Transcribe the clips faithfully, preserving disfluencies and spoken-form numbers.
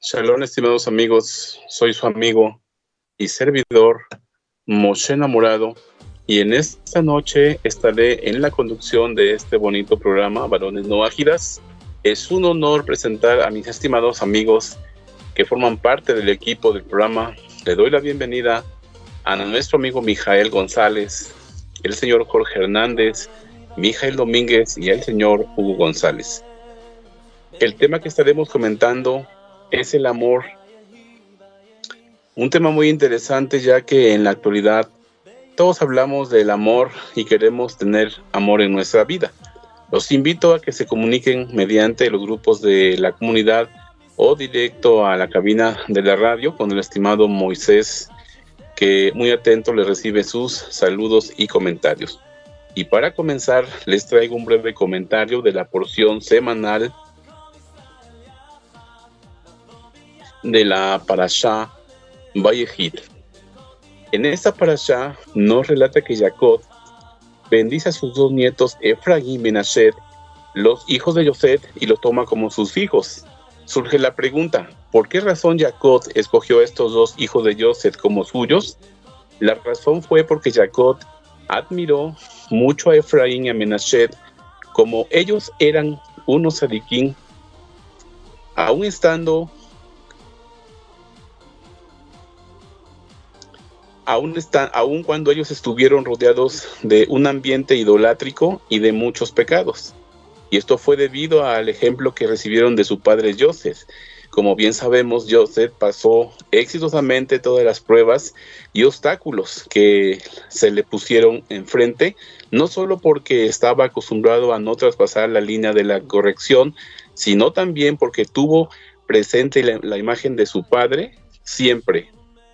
Shalom, estimados amigos, soy su amigo y servidor Moshe Enamorado, y en esta noche estaré en la conducción de este bonito programa, Varones No Ágidas. Es un honor presentar a mis estimados amigos que forman parte del equipo del programa. Le doy la bienvenida a nuestro amigo Mijael González, el señor Jorge Hernández, Mijael Domínguez y el señor Hugo González. El tema que estaremos comentando es el amor. Un tema muy interesante, ya que en la actualidad todos hablamos del amor y queremos tener amor en nuestra vida. Los invito a que se comuniquen mediante los grupos de la comunidad o directo a la cabina de la radio con el estimado Moisés, que muy atento les recibe sus saludos y comentarios. Y para comenzar, les traigo un breve comentario de la porción semanal de la Parashá Vayehid. En esta parashá nos relata que Jacob bendice a sus dos nietos Efraín y Menashe, los hijos de Yosef, y los toma como sus hijos. Surge la pregunta, ¿por qué razón Jacob escogió a estos dos hijos de Yosef como suyos? La razón fue porque Jacob admiró mucho a Efraín y a Menashe, como ellos eran unos sadiquín, aún estando Aún, están, aún cuando ellos estuvieron rodeados de un ambiente idolátrico y de muchos pecados. Y esto fue debido al ejemplo que recibieron de su padre Yosef. Como bien sabemos, Yosef pasó exitosamente todas las pruebas y obstáculos que se le pusieron enfrente, no solo porque estaba acostumbrado a no traspasar la línea de la corrección, sino también porque tuvo presente la, la imagen de su padre siempre.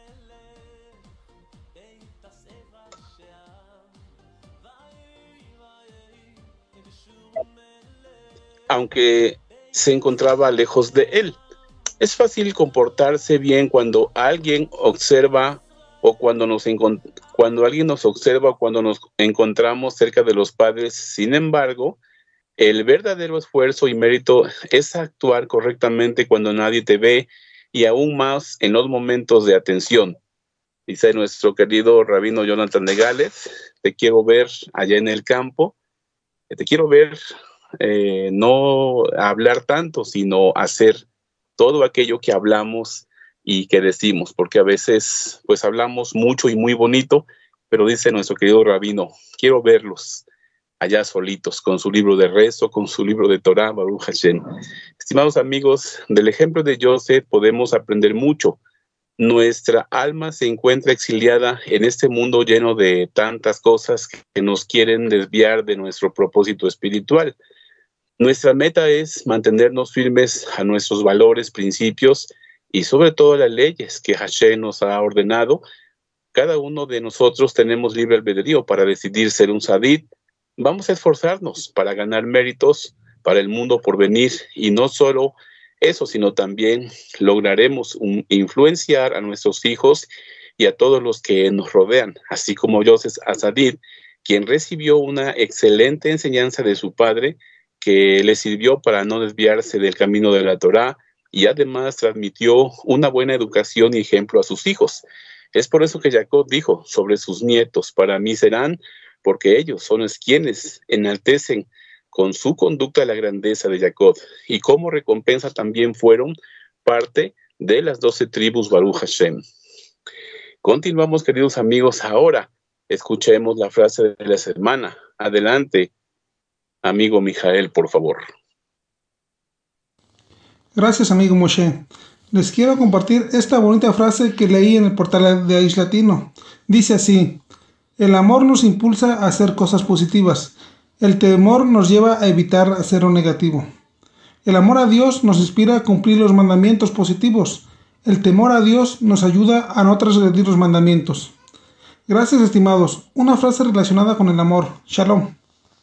Aunque se encontraba lejos de él. Es fácil comportarse bien cuando alguien observa o cuando, nos encont- cuando alguien nos observa o cuando nos encontramos cerca de los padres. Sin embargo, el verdadero esfuerzo y mérito es actuar correctamente cuando nadie te ve, y aún más en los momentos de atención. Dice nuestro querido rabino Jonathan de Gales: te quiero ver allá en el campo, te quiero ver eh, no hablar tanto, sino hacer todo aquello que hablamos y que decimos, porque a veces pues hablamos mucho y muy bonito, pero dice nuestro querido rabino, quiero verlos allá solitos, con su libro de rezo, con su libro de Torah, Baruch Hashem. Estimados amigos, del ejemplo de Yosef podemos aprender mucho. Nuestra alma se encuentra exiliada en este mundo lleno de tantas cosas que nos quieren desviar de nuestro propósito espiritual. Nuestra meta es mantenernos firmes a nuestros valores, principios y sobre todo las leyes que Hashem nos ha ordenado. Cada uno de nosotros tenemos libre albedrío para decidir ser un sadid. Vamos a esforzarnos para ganar méritos para el mundo por venir, y no solo eso, sino también lograremos un, influenciar a nuestros hijos y a todos los que nos rodean, así como Yosef Asadid, quien recibió una excelente enseñanza de su padre, que le sirvió para no desviarse del camino de la Torá, y además transmitió una buena educación y ejemplo a sus hijos. Es por eso que Jacob dijo sobre sus nietos, para mí serán, porque ellos son los quienes enaltecen con su conducta la grandeza de Jacob, y como recompensa también fueron parte de las doce tribus Baruch Hashem. Continuamos, queridos amigos. Ahora escuchemos la frase de la semana. Adelante, amigo Mijael, por favor. Gracias, amigo Moshe. Les quiero compartir esta bonita frase que leí en el portal de Aish Latino. Dice así: el amor nos impulsa a hacer cosas positivas. El temor nos lleva a evitar hacer lo negativo. El amor a Dios nos inspira a cumplir los mandamientos positivos. El temor a Dios nos ayuda a no transgredir los mandamientos. Gracias, estimados. Una frase relacionada con el amor. Shalom.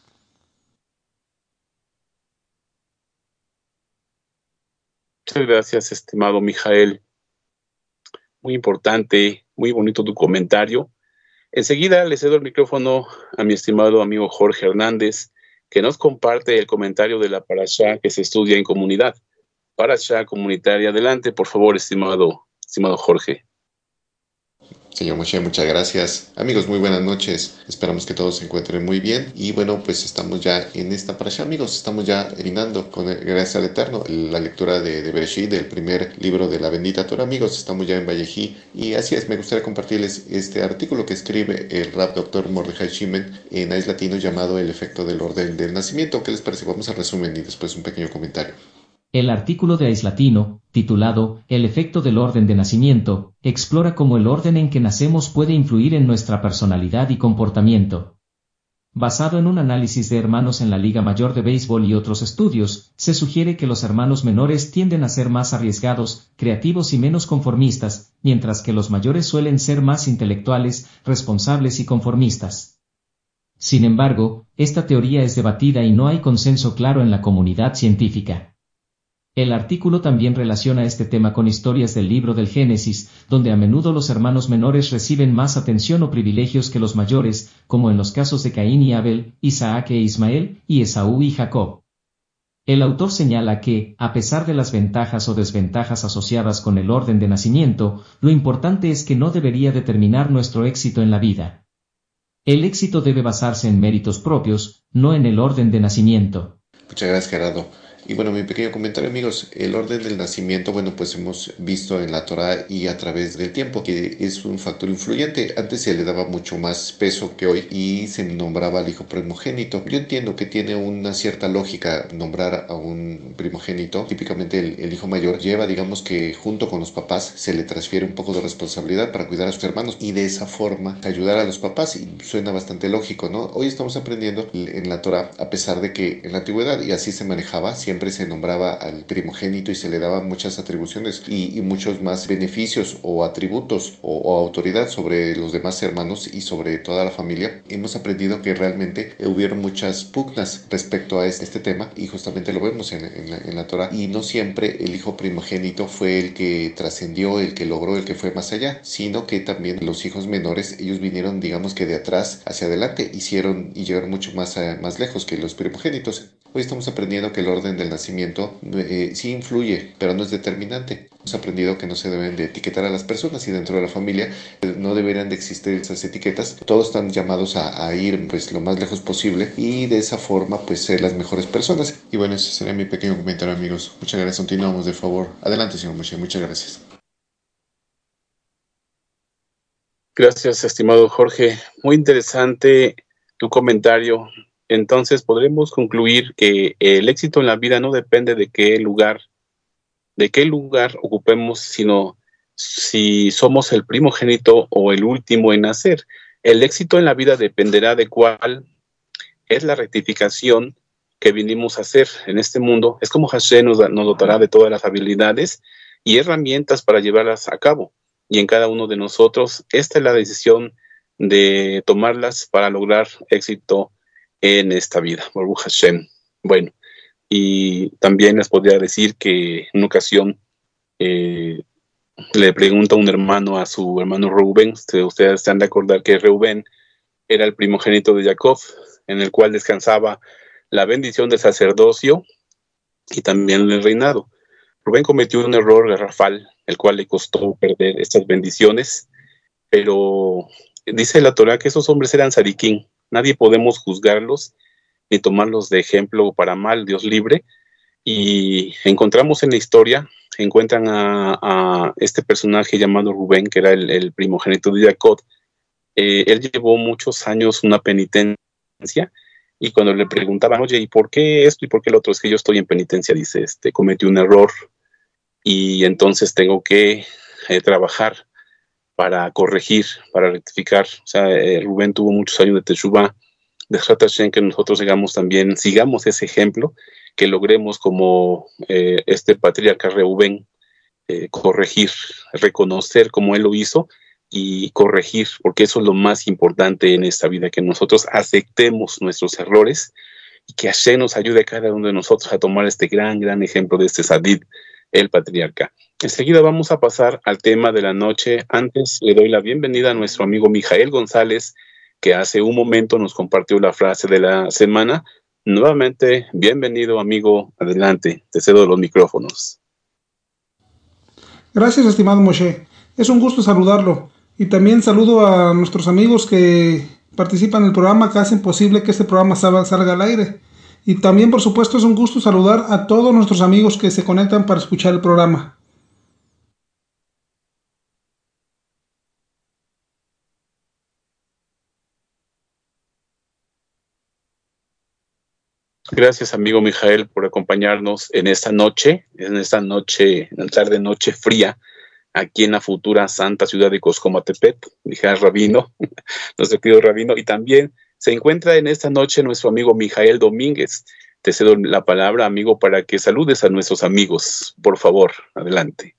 Muchas gracias, estimado Mijael. Muy importante, muy bonito tu comentario. Enseguida le cedo el micrófono a mi estimado amigo Jorge Hernández, que nos comparte el comentario de la parashá que se estudia en comunidad. parasha comunitaria. Adelante, por favor, estimado, estimado Jorge. Señor Moshe, muchas gracias. Amigos, muy buenas noches. Esperamos que todos se encuentren muy bien. Y bueno, pues estamos ya en esta parasha, amigos. Estamos ya terminando con, el, gracias al Eterno, la lectura de, de Bereshit, del primer libro de la bendita Torah. Amigos, estamos ya en Vallejí. Y así es, me gustaría compartirles este artículo que escribe el Rab doctor Mordechai Shimen en Aish Latino llamado El efecto del orden del nacimiento. ¿Qué les parece? Vamos a resumen y después un pequeño comentario. El artículo de Aish Latino, titulado El efecto del orden de nacimiento, explora cómo el orden en que nacemos puede influir en nuestra personalidad y comportamiento. Basado en un análisis de hermanos en la Liga Mayor de Béisbol y otros estudios, se sugiere que los hermanos menores tienden a ser más arriesgados, creativos y menos conformistas, mientras que los mayores suelen ser más intelectuales, responsables y conformistas. Sin embargo, esta teoría es debatida y no hay consenso claro en la comunidad científica. El artículo también relaciona este tema con historias del libro del Génesis, donde a menudo los hermanos menores reciben más atención o privilegios que los mayores, como en los casos de Caín y Abel, Isaac e Ismael, y Esaú y Jacob. El autor señala que, a pesar de las ventajas o desventajas asociadas con el orden de nacimiento, lo importante es que no debería determinar nuestro éxito en la vida. El éxito debe basarse en méritos propios, no en el orden de nacimiento. Muchas gracias, Gerardo. Y bueno, mi pequeño comentario, amigos, el orden del nacimiento, bueno, pues hemos visto en la Torah y a través del tiempo que es un factor influyente. Antes se le daba mucho más peso que hoy y se nombraba al hijo primogénito. Yo entiendo que tiene una cierta lógica nombrar a un primogénito. Típicamente el, el hijo mayor lleva, digamos que junto con los papás, se le transfiere un poco de responsabilidad para cuidar a sus hermanos y de esa forma ayudar a los papás. Y suena bastante lógico, ¿no? Hoy estamos aprendiendo en la Torah, a pesar de que en la antigüedad, y así se manejaba, siempre se nombraba al primogénito y se le daban muchas atribuciones y, y muchos más beneficios o atributos o, o autoridad sobre los demás hermanos y sobre toda la familia. Hemos aprendido que realmente hubieron muchas pugnas respecto a este tema y justamente lo vemos en, en, la, en la Torah, y no siempre el hijo primogénito fue el que trascendió, el que logró, el que fue más allá, sino que también los hijos menores, ellos vinieron, digamos que de atrás hacia adelante, hicieron y llegaron mucho más, a, más lejos que los primogénitos. Hoy estamos aprendiendo que el orden del nacimiento eh, sí influye, pero no es determinante. Hemos aprendido que no se deben de etiquetar a las personas y dentro de la familia eh, no deberían de existir esas etiquetas. Todos están llamados a, a ir pues lo más lejos posible y de esa forma pues ser las mejores personas. Y bueno, ese sería mi pequeño comentario, amigos. Muchas gracias. Continuamos, de favor. Adelante, señor Moshe. Muchas gracias. Gracias, estimado Jorge. Muy interesante tu comentario. Entonces podremos concluir que el éxito en la vida no depende de qué lugar, de qué lugar ocupemos, sino si somos el primogénito o el último en nacer. El éxito en la vida dependerá de cuál es la rectificación que vinimos a hacer en este mundo. Es como Hashem nos, nos dotará de todas las habilidades y herramientas para llevarlas a cabo. Y en cada uno de nosotros, esta es la decisión de tomarlas para lograr éxito en esta vida. Baruch Hashem. Bueno, y también les podría decir que en una ocasión eh, le pregunta un hermano a su hermano Reubén, ustedes se han de acordar que Reubén era el primogénito de Jacob, en el cual descansaba la bendición del sacerdocio y también el reinado. Rubén cometió un error garrafal, el cual le costó perder estas bendiciones, pero dice la Torah que esos hombres eran sadiquín. Nadie podemos juzgarlos ni tomarlos de ejemplo para mal, Dios libre. Y encontramos en la historia, encuentran a, a este personaje llamado Rubén, que era el, el primogénito de Jacob. Eh, él llevó muchos años una penitencia, y cuando le preguntaban, oye, ¿y por qué esto y por qué lo otro? Es que yo estoy en penitencia, dice, este, cometí un error y entonces tengo que eh, trabajar para corregir, para rectificar. O sea, eh, Rubén tuvo muchos años de Teshuvah. De Hashem, que nosotros sigamos también, sigamos ese ejemplo, que logremos como eh, este patriarca Reubén, eh, corregir, reconocer como él lo hizo y corregir, porque eso es lo más importante en esta vida, que nosotros aceptemos nuestros errores y que Hashem nos ayude a cada uno de nosotros a tomar este gran, gran ejemplo de este Sadid, el patriarca. Enseguida vamos a pasar al tema de la noche. Antes le doy la bienvenida a nuestro amigo Mijael González, que hace un momento nos compartió la frase de la semana. Nuevamente, bienvenido, amigo. Adelante, te cedo los micrófonos. Gracias, estimado Moshe. Es un gusto saludarlo. Y también saludo a nuestros amigos que participan en el programa, que hacen posible que este programa salga, salga al aire. Y también, por supuesto, es un gusto saludar a todos nuestros amigos que se conectan para escuchar el programa. Gracias, amigo Mijael, por acompañarnos en esta noche, en esta noche, en la tarde noche fría, aquí en la futura santa ciudad de Coscomatepet, dije al rabino, nuestro querido rabino, y también se encuentra en esta noche nuestro amigo Mijael Domínguez. Te cedo la palabra, amigo, para que saludes a nuestros amigos. Por favor, adelante.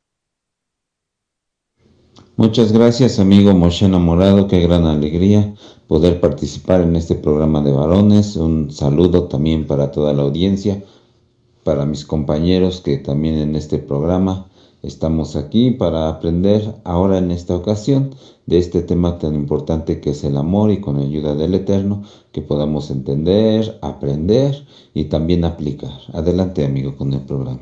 Muchas gracias, amigo Moshe Enamorado, qué gran alegría poder participar en este programa de varones. Un saludo también para toda la audiencia, para mis compañeros que también en este programa estamos aquí para aprender ahora en esta ocasión de este tema tan importante que es el amor, y con ayuda del Eterno que podamos entender, aprender y también aplicar. Adelante, amigo, con el programa.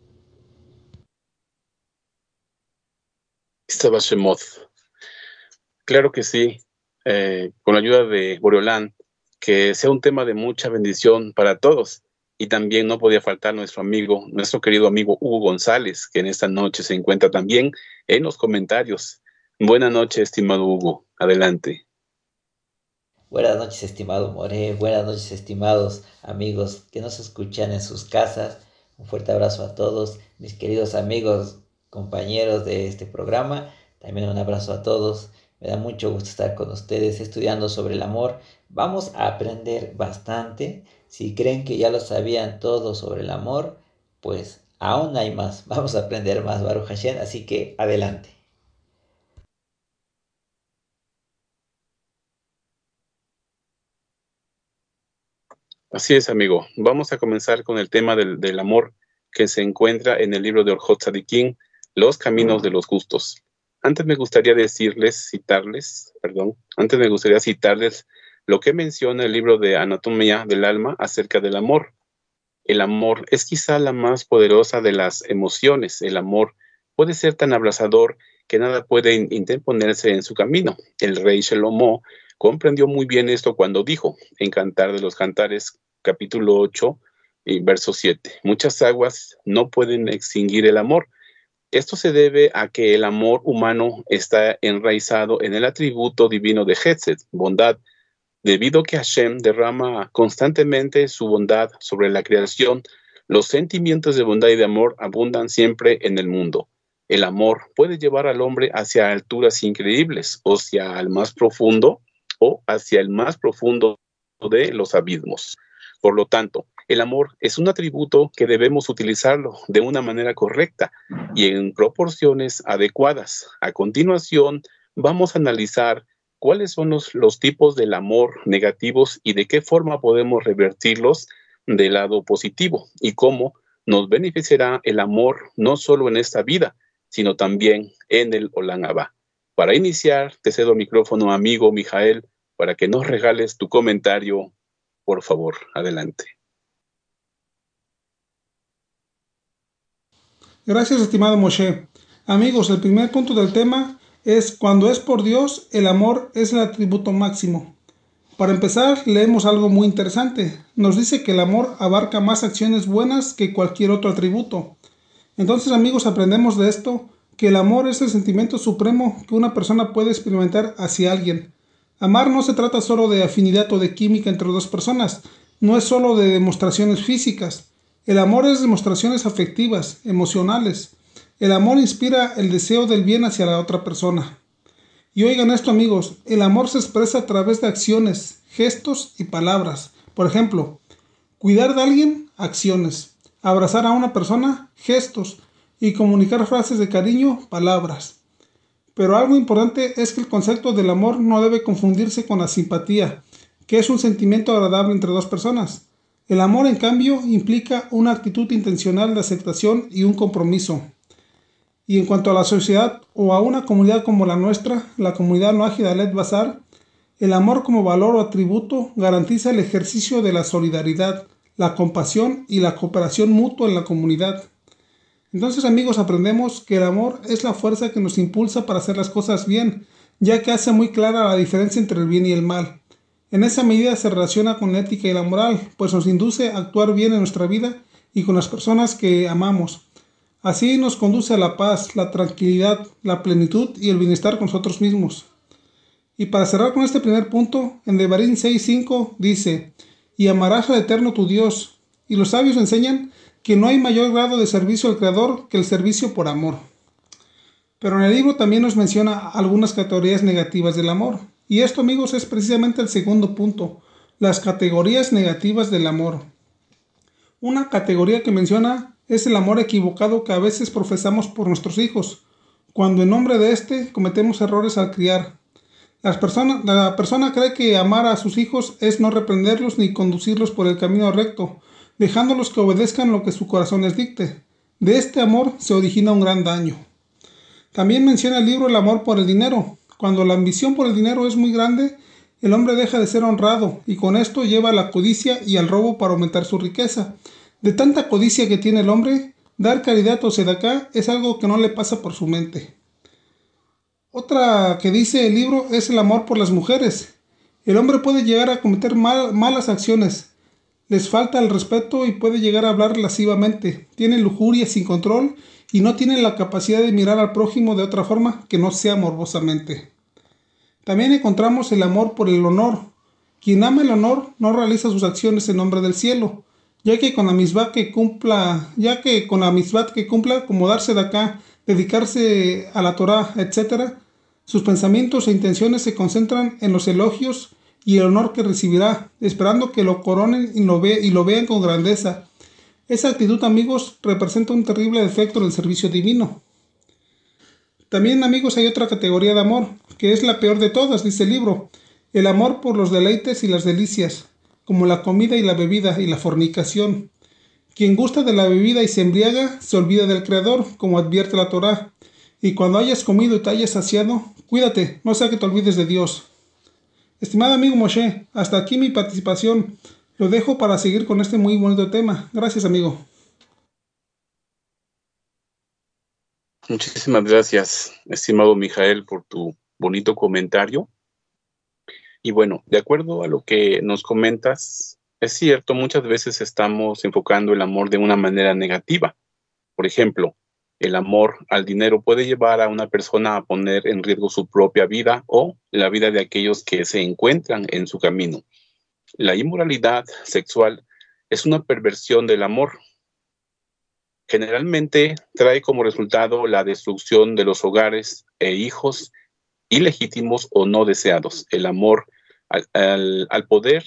Estaba Shemot. Claro que sí, eh, con la ayuda de Boreolán, que sea un tema de mucha bendición para todos. Y también no podía faltar nuestro amigo, nuestro querido amigo Hugo González, que en esta noche se encuentra también en los comentarios. Buenas noches, estimado Hugo. Adelante. Buenas noches, estimado More. Buenas noches, estimados amigos que nos escuchan en sus casas. Un fuerte abrazo a todos, mis queridos amigos, compañeros de este programa. También un abrazo a todos. Me da mucho gusto estar con ustedes estudiando sobre el amor. Vamos a aprender bastante. Si creen que ya lo sabían todo sobre el amor, pues aún hay más. Vamos a aprender más, Baruch Hashem. Así que adelante. Así es, amigo. Vamos a comenzar con el tema del, del amor que se encuentra en el libro de Orjot Tzadikim, Los Caminos de los Justos. Antes me gustaría decirles, citarles, perdón, antes me gustaría citarles lo que menciona el libro de Anatomía del Alma acerca del amor. El amor es quizá la más poderosa de las emociones. El amor puede ser tan abrazador que nada puede interponerse en su camino. El rey Shlomo comprendió muy bien esto cuando dijo, en Cantar de los Cantares, capítulo ocho, y verso siete, muchas aguas no pueden extinguir el amor. Esto se debe a que el amor humano está enraizado en el atributo divino de Hesed, bondad, debido a que Hashem derrama constantemente su bondad sobre la creación. Los sentimientos de bondad y de amor abundan siempre en el mundo. El amor puede llevar al hombre hacia alturas increíbles, o hacia el más profundo, o hacia el más profundo de los abismos. Por lo tanto, el amor es un atributo que debemos utilizarlo de una manera correcta y en proporciones adecuadas. A continuación, vamos a analizar cuáles son los, los tipos del amor negativos y de qué forma podemos revertirlos del lado positivo, y cómo nos beneficiará el amor no solo en esta vida, sino también en el Olam Abba. Para iniciar, te cedo el micrófono, amigo Mijael, para que nos regales tu comentario. Por favor, adelante. Gracias, estimado Moshe. Amigos, el primer punto del tema es: cuando es por Dios, el amor es el atributo máximo. Para empezar, leemos algo muy interesante. Nos dice que el amor abarca más acciones buenas que cualquier otro atributo. Entonces, amigos, aprendemos de esto que el amor es el sentimiento supremo que una persona puede experimentar hacia alguien. Amar no se trata solo de afinidad o de química entre dos personas, no es solo de demostraciones físicas. El amor es demostraciones afectivas, emocionales. El amor inspira el deseo del bien hacia la otra persona. Y oigan esto, amigos, el amor se expresa a través de acciones, gestos y palabras. Por ejemplo, cuidar de alguien, acciones. Abrazar a una persona, gestos. Y comunicar frases de cariño, palabras. Pero algo importante es que el concepto del amor no debe confundirse con la simpatía, que es un sentimiento agradable entre dos personas. El amor, en cambio, implica una actitud intencional de aceptación y un compromiso. Y en cuanto a la sociedad o a una comunidad como la nuestra, la comunidad Noaji Dalet Bazar, el amor como valor o atributo garantiza el ejercicio de la solidaridad, la compasión y la cooperación mutua en la comunidad. Entonces, amigos, aprendemos que el amor es la fuerza que nos impulsa para hacer las cosas bien, ya que hace muy clara la diferencia entre el bien y el mal. En esa medida se relaciona con la ética y la moral, pues nos induce a actuar bien en nuestra vida y con las personas que amamos. Así nos conduce a la paz, la tranquilidad, la plenitud y el bienestar con nosotros mismos. Y para cerrar con este primer punto, en Devarim seis cinco dice: y amarás al Eterno tu Dios. Y los sabios enseñan que no hay mayor grado de servicio al Creador que el servicio por amor. Pero en el libro también nos menciona algunas categorías negativas del amor. Y esto, amigos, es precisamente el segundo punto, las categorías negativas del amor. Una categoría que menciona es el amor equivocado que a veces profesamos por nuestros hijos, cuando en nombre de este cometemos errores al criar. Las personas, la persona cree que amar a sus hijos es no reprenderlos ni conducirlos por el camino recto, dejándolos que obedezcan lo que su corazón les dicte. De este amor se origina un gran daño. También menciona el libro el amor por el dinero. Cuando la ambición por el dinero es muy grande, el hombre deja de ser honrado y con esto lleva a la codicia y al robo para aumentar su riqueza. De tanta codicia que tiene el hombre, dar caridad o sedacá es algo que no le pasa por su mente. Otra que dice el libro es el amor por las mujeres. El hombre puede llegar a cometer mal, malas acciones, les falta el respeto y puede llegar a hablar lascivamente, tiene lujuria sin control y no tiene la capacidad de mirar al prójimo de otra forma que no sea morbosamente. También encontramos el amor por el honor. Quien ama el honor no realiza sus acciones en nombre del cielo, ya que con la misbah que cumpla, ya que con la misbah que cumpla, como darse de acá, dedicarse a la Torah, etcétera, sus pensamientos e intenciones se concentran en los elogios y el honor que recibirá, esperando que lo coronen y lo, ve, y lo vean con grandeza. Esa actitud, amigos, representa un terrible defecto del servicio divino. También, amigos, hay otra categoría de amor, que es la peor de todas, dice el libro: el amor por los deleites y las delicias, como la comida y la bebida y la fornicación. Quien gusta de la bebida y se embriaga, se olvida del Creador, como advierte la Torá. Y cuando hayas comido y te hayas saciado, cuídate, no sea que te olvides de Dios. Estimado amigo Moshe, hasta aquí mi participación. Lo dejo para seguir con este muy bonito tema. Gracias, amigo. Muchísimas gracias, estimado Mijael, por tu bonito comentario. Y bueno, de acuerdo a lo que nos comentas, es cierto, muchas veces estamos enfocando el amor de una manera negativa. Por ejemplo, el amor al dinero puede llevar a una persona a poner en riesgo su propia vida o la vida de aquellos que se encuentran en su camino. La inmoralidad sexual es una perversión del amor. Generalmente trae como resultado la destrucción de los hogares e hijos ilegítimos o no deseados. El amor al, al, al poder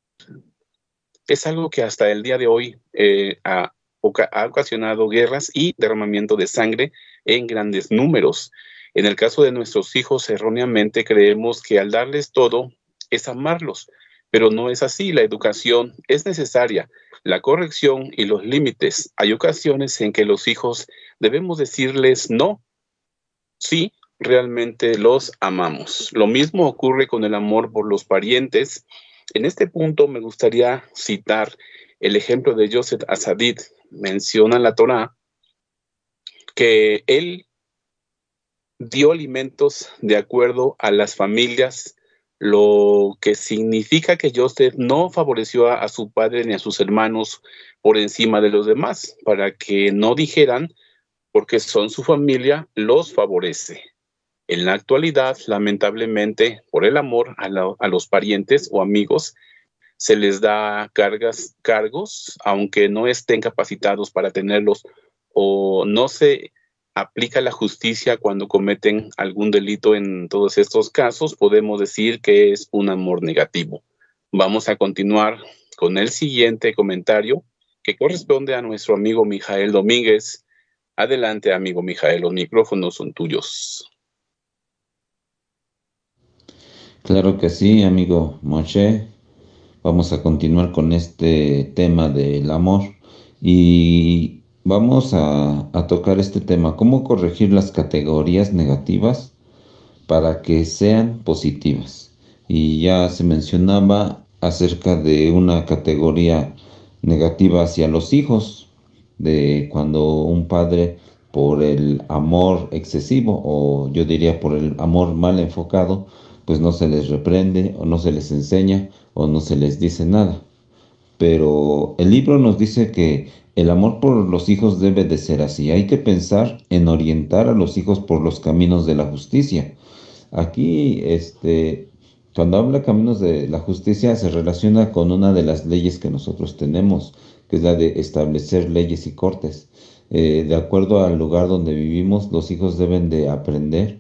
es algo que hasta el día de hoy eh, ha, ha ocasionado guerras y derramamiento de sangre en grandes números. En el caso de nuestros hijos, erróneamente creemos que al darles todo es amarlos, pero no es así. La educación es necesaria, la corrección y los límites. Hay ocasiones en que los hijos debemos decirles no. Sí, realmente los amamos. Lo mismo ocurre con el amor por los parientes. En este punto me gustaría citar el ejemplo de Yosef Asadid. Menciona en la Torá que él dio alimentos de acuerdo a las familias, lo que significa que Yosef no favoreció a, a su padre ni a sus hermanos por encima de los demás, para que no dijeran, porque son su familia, los favorece. En la actualidad, lamentablemente, por el amor a, la, a los parientes o amigos, se les da cargas, cargos, aunque no estén capacitados para tenerlos, o no se aplica la justicia cuando cometen algún delito. En todos estos casos, podemos decir que es un amor negativo. Vamos a continuar con el siguiente comentario, que corresponde a nuestro amigo Mijael Domínguez. Adelante, amigo Mijael, los micrófonos son tuyos. Claro que sí, amigo Moshe. Vamos a continuar con este tema del amor y vamos a, a tocar este tema: cómo corregir las categorías negativas para que sean positivas. Y ya se mencionaba acerca de una categoría negativa hacia los hijos, de cuando un padre, por el amor excesivo, o yo diría por el amor mal enfocado, pues no se les reprende o no se les enseña o no se les dice nada. Pero el libro nos dice que el amor por los hijos debe de ser así. Hay que pensar en orientar a los hijos por los caminos de la justicia. Aquí, este, cuando habla caminos de la justicia, se relaciona con una de las leyes que nosotros tenemos, que es la de establecer leyes y cortes. Eh, de acuerdo al lugar donde vivimos, los hijos deben de aprender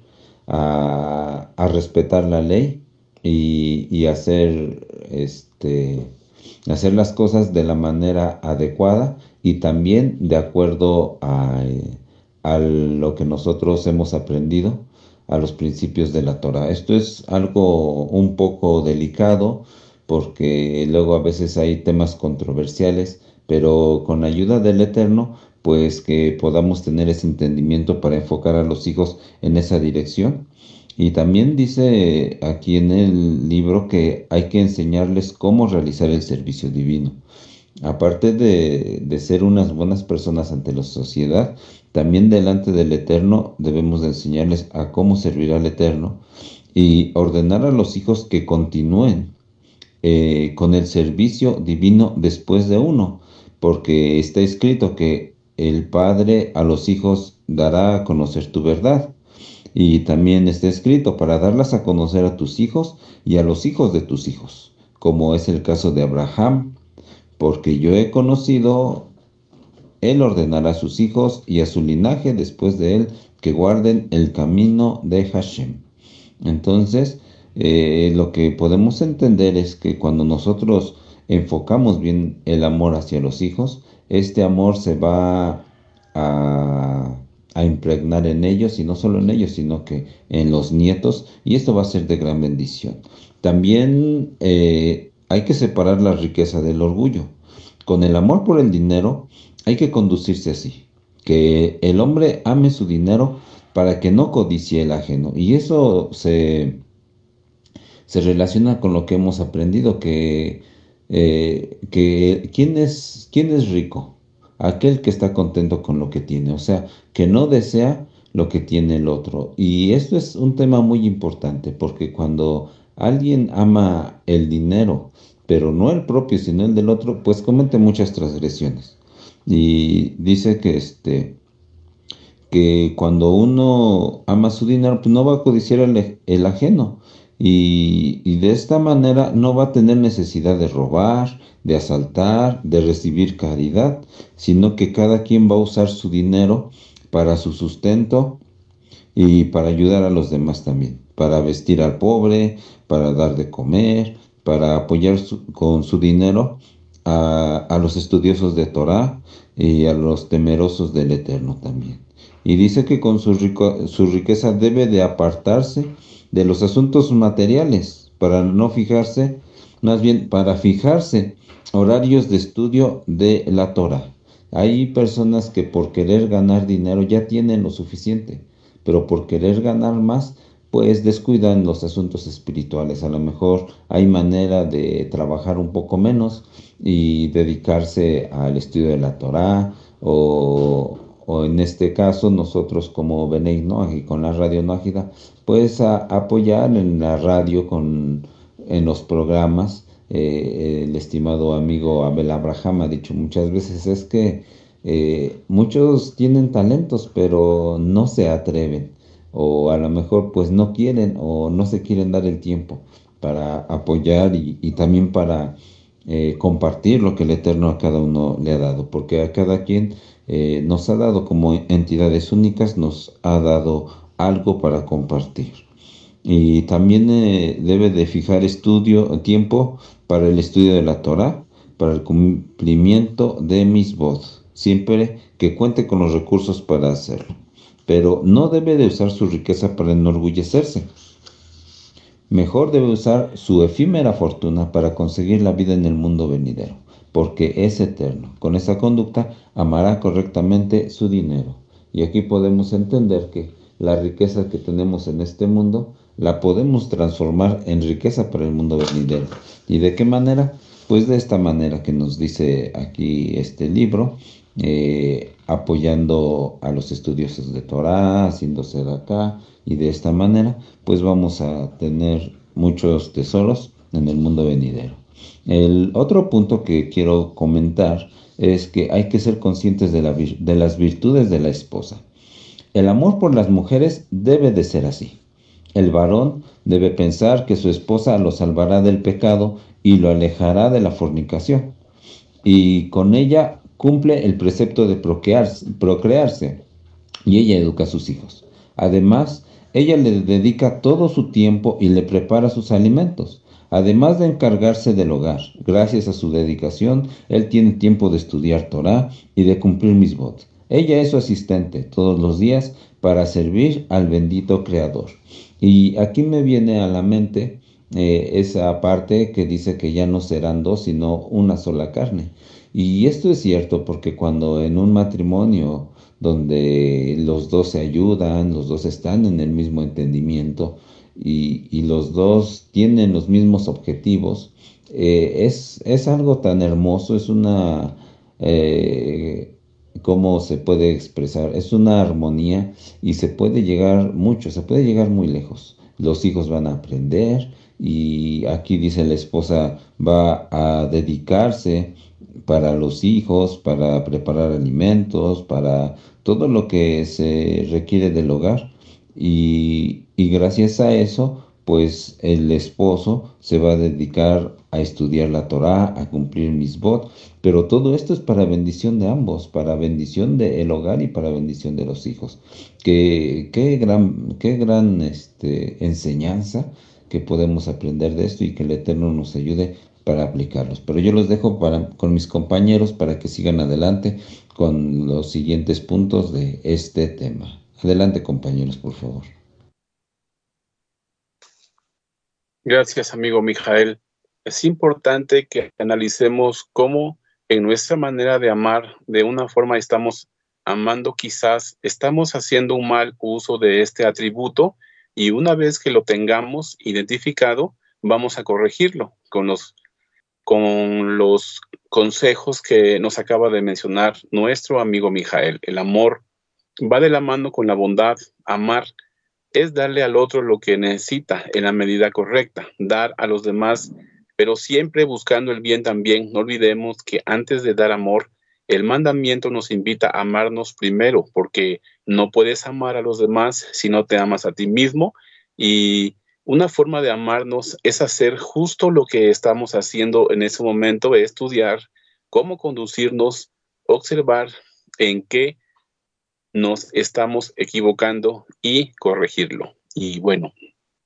a, a respetar la ley y, y hacer, este, hacer las cosas de la manera adecuada y también de acuerdo a, eh, a lo que nosotros hemos aprendido, a los principios de la Torah. Esto es algo un poco delicado porque luego a veces hay temas controversiales, pero con la ayuda del Eterno, pues que podamos tener ese entendimiento para enfocar a los hijos en esa dirección. Y también dice aquí en el libro que hay que enseñarles cómo realizar el servicio divino. Aparte de, de ser unas buenas personas ante la sociedad, también delante del Eterno debemos de enseñarles a cómo servir al Eterno y ordenar a los hijos que continúen eh, con el servicio divino después de uno, porque está escrito que el Padre a los hijos dará a conocer tu verdad. Y también está escrito para darlas a conocer a tus hijos y a los hijos de tus hijos, como es el caso de Abraham, porque yo he conocido, él ordenará a sus hijos y a su linaje después de él que guarden el camino de Hashem. Entonces, eh, lo que podemos entender es que cuando nosotros enfocamos bien el amor hacia los hijos, este amor se va a, a impregnar en ellos, y no solo en ellos, sino que en los nietos, y esto va a ser de gran bendición. También eh, hay que separar la riqueza del orgullo. Con el amor por el dinero hay que conducirse así, que el hombre ame su dinero para que no codicie el ajeno. Y eso se, se relaciona con lo que hemos aprendido, que, eh, que ¿quién es, quién es rico? Aquel que está contento con lo que tiene, o sea, que no desea lo que tiene el otro. Y esto es un tema muy importante, porque cuando alguien ama el dinero, pero no el propio, sino el del otro, pues comete muchas transgresiones. Y dice que este que cuando uno ama su dinero, pues no va a codiciar el, el ajeno. Y, y de esta manera no va a tener necesidad de robar, de asaltar, de recibir caridad, sino que cada quien va a usar su dinero para su sustento y para ayudar a los demás también, para vestir al pobre, para dar de comer, para apoyar su, con su dinero a, a los estudiosos de Torah y a los temerosos del Eterno también. Y dice que con su, rico, su riqueza debe de apartarse de los asuntos materiales, para no fijarse, más bien para fijarse horarios de estudio de la Torah. Hay personas que por querer ganar dinero ya tienen lo suficiente, pero por querer ganar más, pues descuidan los asuntos espirituales. A lo mejor hay manera de trabajar un poco menos y dedicarse al estudio de la Torah, o, o en este caso nosotros como Benei Noach y con la radio Nájida, pues a, apoyar en la radio, con, en los programas. Eh, el estimado amigo Abel Abraham ha dicho muchas veces, es que eh, muchos tienen talentos, pero no se atreven, o a lo mejor pues no quieren o no se quieren dar el tiempo para apoyar y, y también para eh, compartir lo que el Eterno a cada uno le ha dado, porque a cada quien eh, nos ha dado como entidades únicas, nos ha dado algo para compartir. Y también eh, debe de fijar estudio, tiempo para el estudio de la Torah, para el cumplimiento de Mitzvot, siempre que cuente con los recursos para hacerlo. Pero no debe de usar su riqueza para enorgullecerse. Mejor debe usar su efímera fortuna para conseguir la vida en el mundo venidero, porque es eterno. Con esa conducta amará correctamente su dinero. Y aquí podemos entender que la riqueza que tenemos en este mundo la podemos transformar en riqueza para el mundo venidero. ¿Y de qué manera? Pues de esta manera que nos dice aquí este libro, eh, apoyando a los estudiosos de Torah, haciéndose acá, y de esta manera, pues vamos a tener muchos tesoros en el mundo venidero. El otro punto que quiero comentar es que hay que ser conscientes de, la vir- de las virtudes de la esposa. El amor por las mujeres debe de ser así. El varón debe pensar que su esposa lo salvará del pecado y lo alejará de la fornicación, y con ella cumple el precepto de procrearse, procrearse, y ella educa a sus hijos. Además, ella le dedica todo su tiempo y le prepara sus alimentos. Además de encargarse del hogar, gracias a su dedicación, él tiene tiempo de estudiar Torah y de cumplir misbot. Ella es su asistente todos los días para servir al bendito Creador. Y aquí me viene a la mente eh, esa parte que dice que ya no serán dos, sino una sola carne. Y esto es cierto porque cuando en un matrimonio donde los dos se ayudan, los dos están en el mismo entendimiento y, y los dos tienen los mismos objetivos, eh, es, es algo tan hermoso, es una, eh, ¿cómo se puede expresar? Es una armonía y se puede llegar mucho, se puede llegar muy lejos. Los hijos van a aprender y aquí dice la esposa va a dedicarse para los hijos, para preparar alimentos, para todo lo que se requiere del hogar. Y, y gracias a eso, pues el esposo se va a dedicar a estudiar la Torá, a cumplir misbot, pero todo esto es para bendición de ambos, para bendición del hogar y para bendición de los hijos. Qué, qué gran, qué gran este, enseñanza que podemos aprender de esto y que el Eterno nos ayude para aplicarlos. Pero yo los dejo para, con mis compañeros para que sigan adelante con los siguientes puntos de este tema. Adelante, compañeros, por favor. Gracias, amigo Mijael. Es importante que analicemos cómo en nuestra manera de amar, de una forma estamos amando, quizás estamos haciendo un mal uso de este atributo, y una vez que lo tengamos identificado, vamos a corregirlo con los, con los consejos que nos acaba de mencionar nuestro amigo Mijael. El amor va de la mano con la bondad. Amar es darle al otro lo que necesita en la medida correcta, dar a los demás, pero siempre buscando el bien también. No olvidemos que antes de dar amor, el mandamiento nos invita a amarnos primero, porque no puedes amar a los demás si no te amas a ti mismo, y una forma de amarnos es hacer justo lo que estamos haciendo en ese momento, estudiar cómo conducirnos, observar en qué nos estamos equivocando y corregirlo. Y bueno,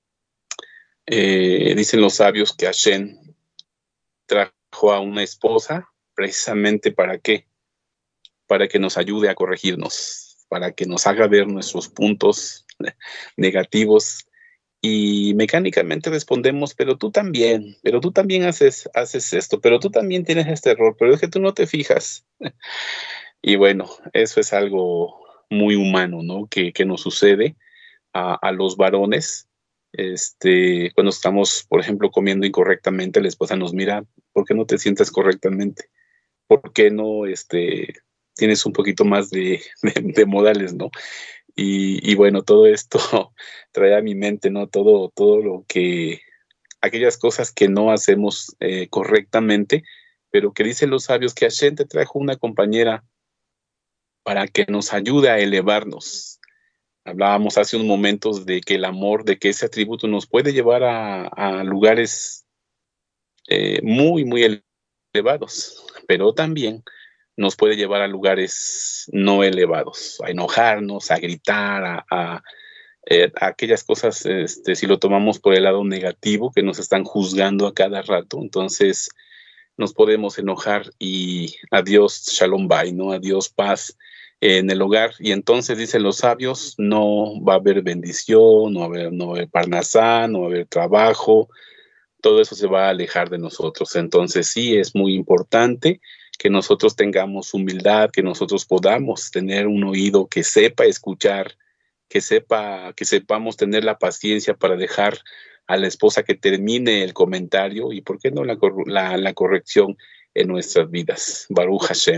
eh, dicen los sabios que Hashem trajo a una esposa precisamente para qué, para que nos ayude a corregirnos, para que nos haga ver nuestros puntos negativos, y mecánicamente respondemos, pero tú también, pero tú también haces, haces esto, pero tú también tienes este error, pero es que tú no te fijas. Y bueno, eso es algo muy humano, ¿no? Que, que nos sucede a, a los varones. Este, cuando estamos, por ejemplo, comiendo incorrectamente, la esposa nos mira: ¿por qué no te sientas correctamente? ¿Por qué no este, tienes un poquito más de, de, de modales, ¿no? Y, y bueno, todo esto trae a mi mente, ¿no? Todo, todo lo que, aquellas cosas que no hacemos eh, correctamente, pero que dicen los sabios que Hashem te trajo una compañera para que nos ayude a elevarnos. Hablábamos hace unos momentos de que el amor, de que ese atributo nos puede llevar a, a lugares eh, muy, muy elevados, pero también nos puede llevar a lugares no elevados, a enojarnos, a gritar, a, a, eh, a aquellas cosas, este, si lo tomamos por el lado negativo, que nos están juzgando a cada rato. Entonces nos podemos enojar y adiós shalom bye, ¿no? Adiós paz en el hogar. Y entonces dicen los sabios, no va a haber bendición, no va a haber, no va a haber parnasá, no va a haber trabajo, todo eso se va a alejar de nosotros. Entonces sí es muy importante que nosotros tengamos humildad, que nosotros podamos tener un oído que sepa escuchar, que sepa, que sepamos tener la paciencia para dejar a la esposa que termine el comentario, y por qué no la, la, la corrección en nuestras vidas. Baruch Hashem.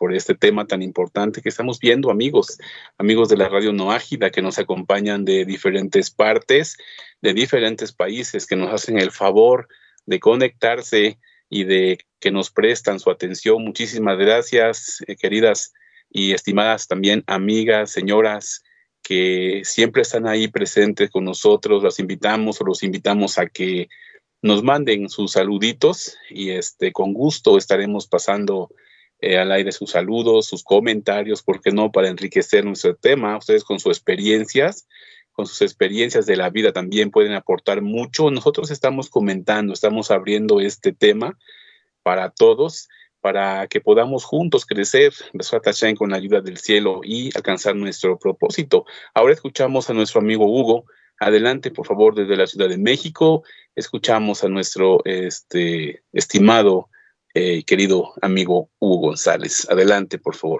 por este tema tan importante que estamos viendo, amigos, amigos de la Radio No Ágida que nos acompañan de diferentes partes, de diferentes países, que nos hacen el favor de conectarse y de que nos prestan su atención. Muchísimas gracias, eh, queridas y estimadas también amigas, señoras, que siempre están ahí presentes con nosotros. Las invitamos o los invitamos a que nos manden sus saluditos y este, con gusto estaremos pasando eh, al aire sus saludos, sus comentarios, ¿por qué no?, para enriquecer nuestro tema. Ustedes con sus experiencias, con sus experiencias de la vida también pueden aportar mucho. Nosotros estamos comentando, estamos abriendo este tema para todos, para que podamos juntos crecer, con la ayuda del cielo y alcanzar nuestro propósito. Ahora escuchamos a nuestro amigo Hugo. Adelante, por favor, desde la Ciudad de México. Escuchamos a nuestro este, estimado y eh, querido amigo Hugo González. Adelante, por favor.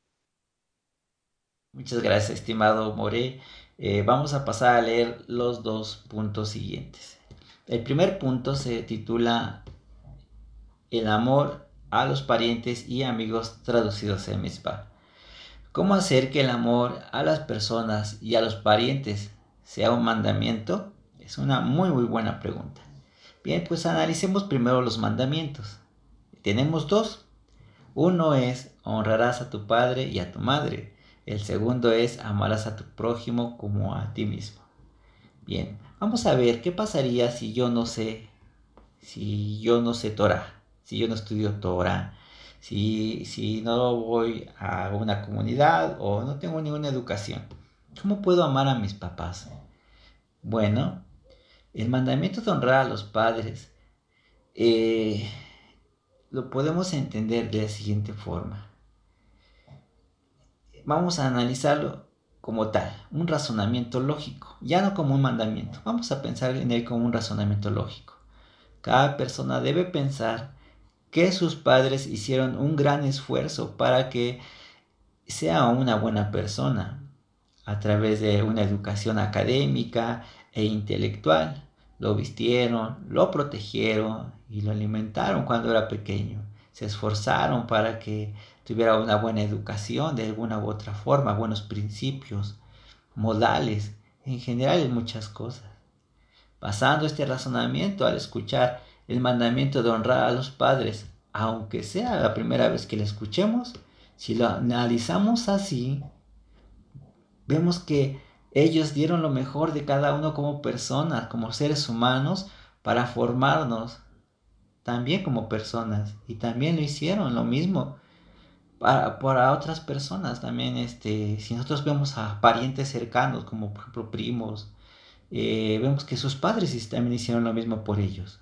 Muchas gracias, estimado More. Eh, vamos a pasar a leer los dos puntos siguientes. El primer punto se titula El amor a los parientes y amigos, traducidos en Mitzvah. ¿Cómo hacer que el amor a las personas y a los parientes sea un mandamiento? Es una muy muy buena pregunta. Bien, pues analicemos primero los mandamientos. Tenemos dos. Uno es honrarás a tu padre y a tu madre. El segundo es amarás a tu prójimo como a ti mismo. Bien, vamos a ver qué pasaría si yo no sé, si yo no sé Torah, si yo no estudio Torah, si, si no voy a una comunidad o no tengo ninguna educación. ¿Cómo puedo amar a mis papás? Bueno, el mandamiento de honrar a los padres eh, lo podemos entender de la siguiente forma. Vamos a analizarlo como tal, un razonamiento lógico, ya no como un mandamiento. Vamos a pensar en él como un razonamiento lógico. Cada persona debe pensar que sus padres hicieron un gran esfuerzo para que sea una buena persona a través de una educación académica e intelectual. Lo vistieron, lo protegieron y lo alimentaron cuando era pequeño. Se esforzaron para que tuviera una buena educación de alguna u otra forma, buenos principios, modales, en general en muchas cosas. Basando este razonamiento, al escuchar el mandamiento de honrar a los padres, aunque sea la primera vez que lo escuchemos, si lo analizamos así, vemos que ellos dieron lo mejor de cada uno como personas, como seres humanos, para formarnos también como personas. Y también lo hicieron lo mismo para, para otras personas. También este, si nosotros vemos a parientes cercanos, como por ejemplo primos, eh, vemos que sus padres también hicieron lo mismo por ellos.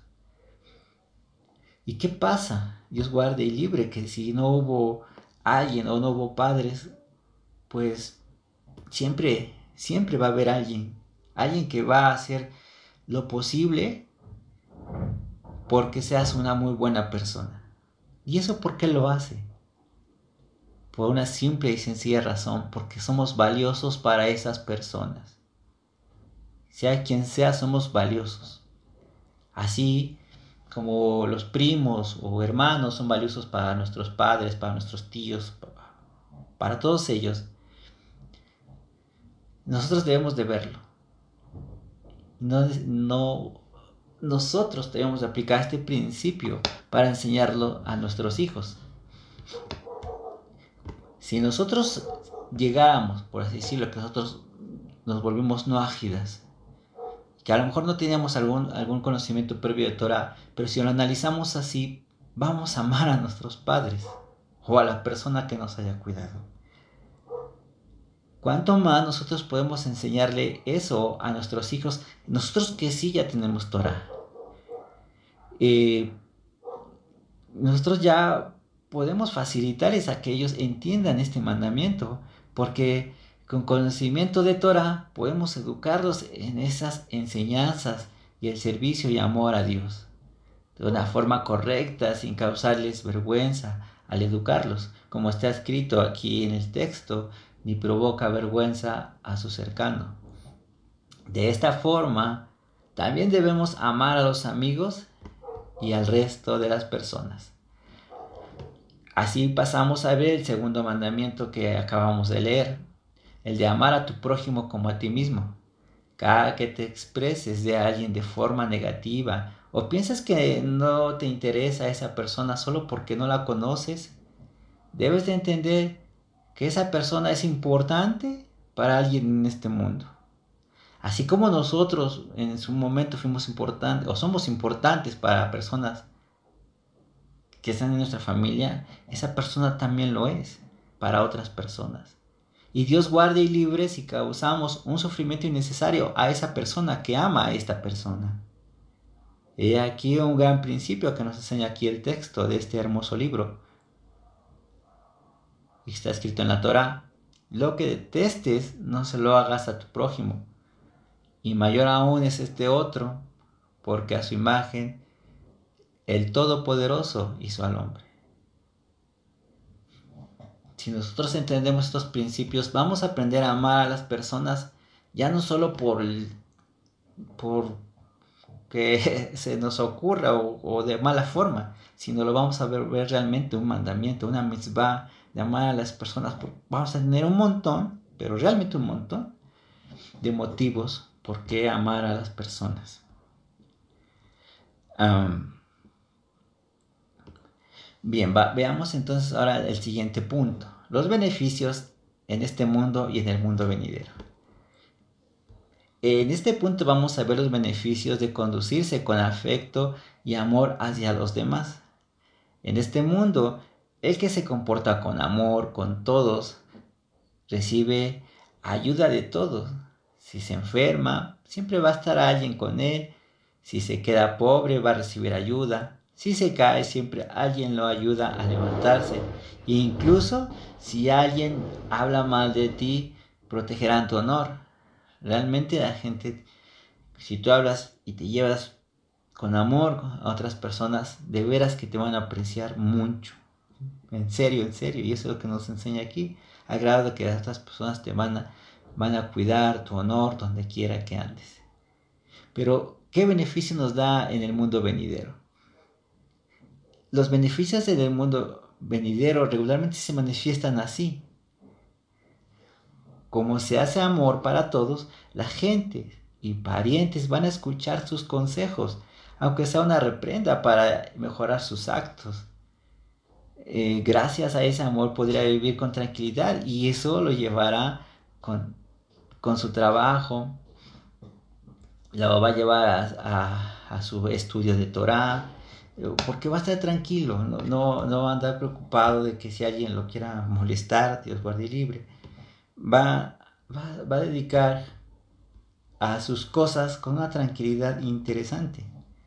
¿Y qué pasa? Dios guarde y libre que si no hubo alguien o no hubo padres, pues siempre, siempre va a haber alguien, alguien que va a hacer lo posible porque seas una muy buena persona. ¿Y eso por qué lo hace? Por una simple y sencilla razón, porque somos valiosos para esas personas. Sea quien sea, somos valiosos. Así como los primos o hermanos son valiosos para nuestros padres, para nuestros tíos, para todos ellos, nosotros debemos de verlo. No, no, nosotros debemos de aplicar este principio para enseñarlo a nuestros hijos. Si nosotros llegáramos, por así decirlo, que nosotros nos volvimos no ágidas, que a lo mejor no teníamos algún, algún conocimiento previo de Torah, pero si lo analizamos así, vamos a amar a nuestros padres o a la persona que nos haya cuidado. ¿Cuánto más nosotros podemos enseñarle eso a nuestros hijos? Nosotros que sí ya tenemos Torah. Eh, nosotros ya podemos facilitarles a que ellos entiendan este mandamiento, porque con conocimiento de Torah podemos educarlos en esas enseñanzas y el servicio y amor a Dios de una forma correcta, sin causarles vergüenza al educarlos, como está escrito aquí en el texto, ni provoca vergüenza a su cercano. De esta forma, también debemos amar a los amigos y al resto de las personas. Así pasamos a ver el segundo mandamiento que acabamos de leer, el de amar a tu prójimo como a ti mismo. Cada que te expreses de alguien de forma negativa o piensas que no te interesa esa persona solo porque no la conoces, debes de entender que esa persona es importante para alguien en este mundo. Así como nosotros en su momento fuimos importantes o somos importantes para personas que están en nuestra familia, esa persona también lo es para otras personas. Y Dios guarde y libre si causamos un sufrimiento innecesario a esa persona que ama a esta persona. He aquí un gran principio que nos enseña aquí el texto de este hermoso libro. Y está escrito en la Torá: lo que detestes no se lo hagas a tu prójimo. Y mayor aún es este otro, porque a su imagen el Todopoderoso hizo al hombre. Si nosotros entendemos estos principios, vamos a aprender a amar a las personas, ya no solo por, por que se nos ocurra o, o de mala forma, sino lo vamos a ver, ver realmente un mandamiento, una mitzvah de amar a las personas. Vamos a tener un montón, pero realmente un montón de motivos por qué amar a las personas. Um, bien, va, veamos entonces ahora el siguiente punto. Los beneficios en este mundo y en el mundo venidero. En este punto vamos a ver los beneficios de conducirse con afecto y amor hacia los demás. En este mundo, el que se comporta con amor con todos, recibe ayuda de todos. Si se enferma, siempre va a estar alguien con él. Si se queda pobre, va a recibir ayuda. Si se cae, siempre alguien lo ayuda a levantarse. E incluso si alguien habla mal de ti, protegerán tu honor. Realmente la gente, si tú hablas y te llevas con amor a otras personas, de veras que te van a apreciar mucho. En serio, en serio. Y eso es lo que nos enseña aquí. Al grado de que estas personas te van a, van a cuidar tu honor donde quiera que andes. Pero, ¿qué beneficio nos da en el mundo venidero? Los beneficios en el mundo venidero regularmente se manifiestan así. Como se hace amor para todos, la gente y parientes van a escuchar sus consejos, aunque sea una reprenda para mejorar sus actos. Eh, gracias a ese amor podría vivir con tranquilidad y eso lo llevará con, con su trabajo, lo va a llevar a, a, a su estudio de Torah, porque va a estar tranquilo, no, no, no va a andar preocupado de que si alguien lo quiera molestar, Dios guarde y libre. Va, va, va a dedicar a sus cosas con una tranquilidad interesante.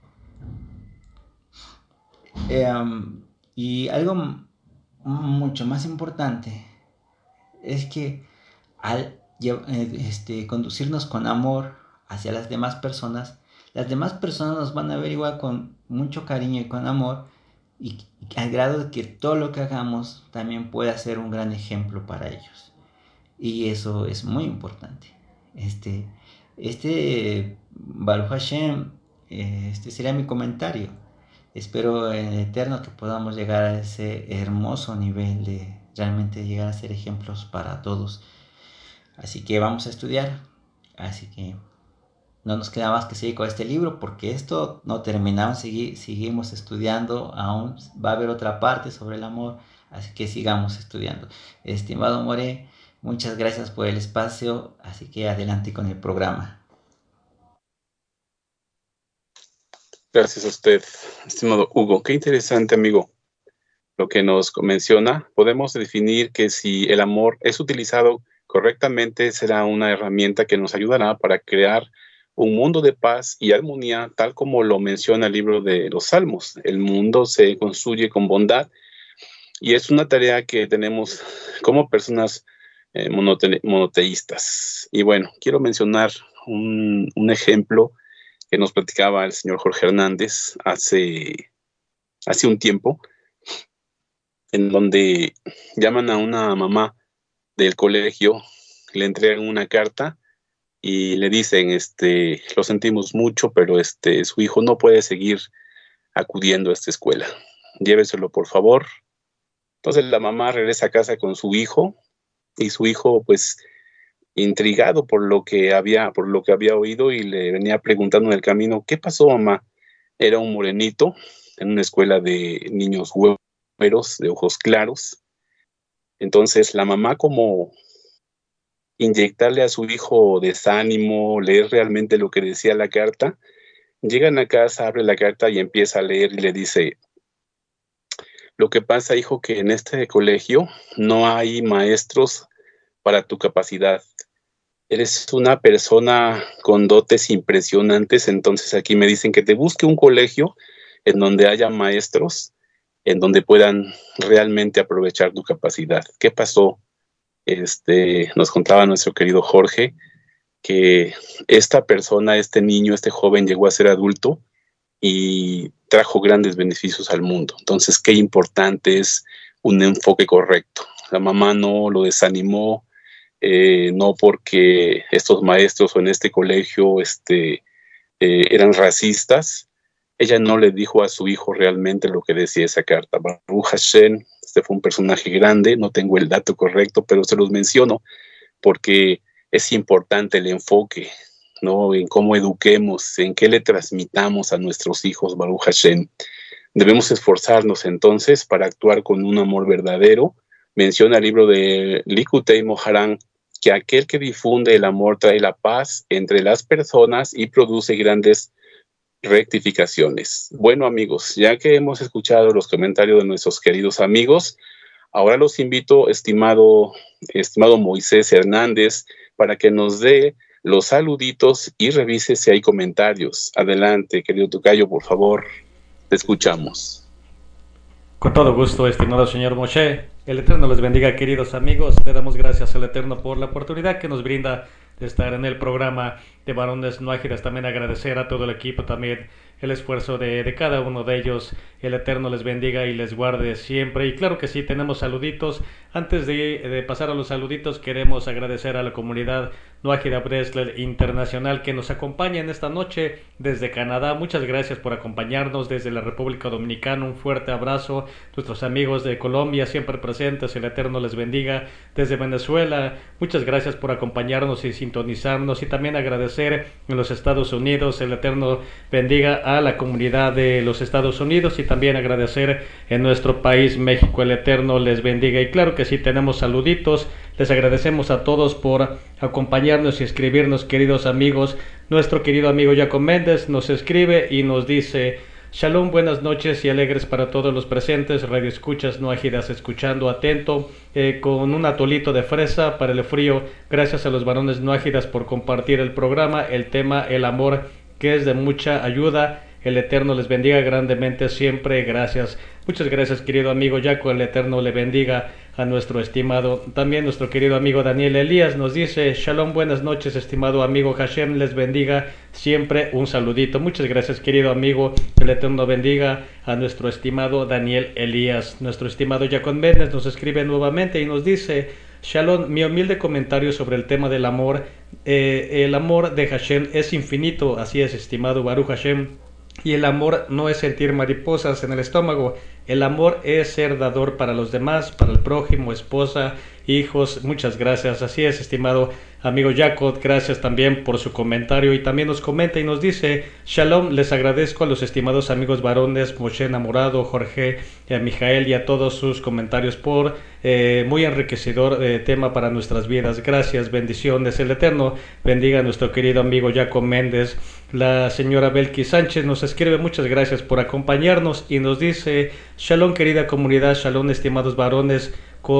Eh, um, y algo mucho más importante es que al este, conducirnos con amor hacia las demás personas, las demás personas nos van a ver igual con mucho cariño y con amor, y, y al grado de que todo lo que hagamos también pueda ser un gran ejemplo para ellos. Y eso es muy importante. Este, este Baruch Hashem, este sería mi comentario. Espero en el Eterno que podamos llegar a ese hermoso nivel de realmente llegar a ser ejemplos para todos. Así que vamos a estudiar. Así que no nos queda más que seguir con este libro, porque esto no terminamos, segui- seguimos estudiando, aún va a haber otra parte sobre el amor, así que sigamos estudiando. Estimado More, muchas gracias por el espacio, así que adelante con el programa. Gracias a usted, estimado Hugo. Qué interesante, amigo, lo que nos menciona. Podemos definir que si el amor es utilizado correctamente, será una herramienta que nos ayudará para crear un mundo de paz y armonía, tal como lo menciona el libro de los Salmos. El mundo se construye con bondad y es una tarea que tenemos como personas eh, monote- monoteístas. Y bueno, quiero mencionar un, un ejemplo que nos platicaba el señor Jorge Hernández hace, hace un tiempo, en donde llaman a una mamá del colegio, le entregan una carta y le dicen, este, lo sentimos mucho, pero este, su hijo no puede seguir acudiendo a esta escuela. Lléveselo, por favor, Entonces la mamá regresa a casa con su hijo y su hijo pues intrigado por lo que había, por lo que había oído y le venía preguntando en el camino, ¿qué pasó, mamá? Era un morenito en una escuela de niños güeros de ojos claros. Entonces la mamá, como inyectarle a su hijo desánimo, leer realmente lo que decía la carta, llegan a casa, abre la carta y empieza a leer y le dice, lo que pasa, hijo, que en este colegio no hay maestros para tu capacidad. Eres una persona con dotes impresionantes, entonces aquí me dicen que te busque un colegio en donde haya maestros, en donde puedan realmente aprovechar tu capacidad. ¿Qué pasó? Este, nos contaba nuestro querido Jorge que esta persona, este niño, este joven llegó a ser adulto y trajo grandes beneficios al mundo. Entonces, qué importante es un enfoque correcto. La mamá no lo desanimó, eh, no porque estos maestros o en este colegio este, eh, eran racistas. Ella no le dijo a su hijo realmente lo que decía esa carta. Baruch Hashem, este fue un personaje grande, no tengo el dato correcto, pero se los menciono porque es importante el enfoque, ¿no? En cómo eduquemos, en qué le transmitamos a nuestros hijos, Baruch Hashem. Debemos esforzarnos entonces para actuar con un amor verdadero. Menciona el libro de Likutei Moharan que aquel que difunde el amor trae la paz entre las personas y produce grandes rectificaciones. Bueno, amigos, ya que hemos escuchado los comentarios de nuestros queridos amigos, ahora los invito, estimado, estimado Moisés Hernández, para que nos dé los saluditos y revise si hay comentarios. Adelante, querido tocayo, por favor, te escuchamos. Con todo gusto, estimado señor Moshe. El Eterno les bendiga, queridos amigos. Le damos gracias al Eterno por la oportunidad que nos brinda de estar en el programa de Varones No Ágiles. También agradecer a todo el equipo, también el esfuerzo de, de cada uno de ellos. El Eterno les bendiga y les guarde siempre. Y claro que sí, tenemos saluditos. Antes de, de pasar a los saluditos, queremos agradecer a la comunidad No Ágila Bresler Internacional que nos acompaña en esta noche desde Canadá. Muchas gracias por acompañarnos desde la República Dominicana. Un fuerte abrazo. Nuestros amigos de Colombia siempre presentes. El Eterno les bendiga. Desde Venezuela, muchas gracias por acompañarnos y sintonizarnos. Y también agradecer en los Estados Unidos. El Eterno bendiga a la comunidad de los Estados Unidos y también agradecer en nuestro país México. El Eterno les bendiga. Y claro que sí, tenemos saluditos. Les agradecemos a todos por acompañarnos y escribirnos, queridos amigos. Nuestro querido amigo Jacob Méndez nos escribe y nos dice: Shalom, buenas noches y alegres para todos los presentes, radio escuchas no ágidas, escuchando atento, eh, con un atolito de fresa para el frío. Gracias a los varones no ágidas por compartir el programa, el tema, el amor, que es de mucha ayuda. El Eterno les bendiga grandemente siempre. Gracias. Muchas gracias, querido amigo Jaco. El Eterno le bendiga a nuestro estimado. También nuestro querido amigo Daniel Elías nos dice: Shalom, buenas noches, estimado amigo. Hashem les bendiga siempre. Un saludito. Muchas gracias, querido amigo. El Eterno bendiga a nuestro estimado Daniel Elías. Nuestro estimado Jacob Méndez nos escribe nuevamente y nos dice: Shalom, mi humilde comentario sobre el tema del amor. Eh, el amor de Hashem es infinito. Así es, estimado Baruch Hashem. Y el amor no es sentir mariposas en el estómago. El amor es ser dador para los demás, para el prójimo, esposa, hijos. Muchas gracias. Así es, estimado amigo Jacob. Gracias también por su comentario. Y también nos comenta y nos dice: Shalom, les agradezco a los estimados amigos varones, Moshe Enamorado, Jorge, a Mijael y a todos sus comentarios por eh, muy enriquecedor eh, tema para nuestras vidas. Gracias, bendiciones. El Eterno bendiga a nuestro querido amigo Jacob Méndez. La señora Belki Sánchez nos escribe: muchas gracias por acompañarnos y nos dice: Shalom, querida comunidad, shalom, estimados varones,